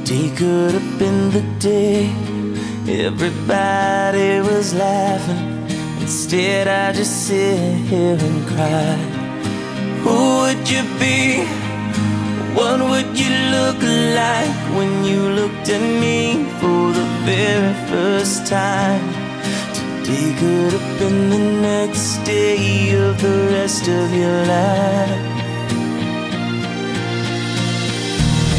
Today could have been the day everybody was laughing. Instead I just sit here and cry. Who would you be? What would you look like when you looked at me for the very first time? Today could have been the next day of the rest of your life.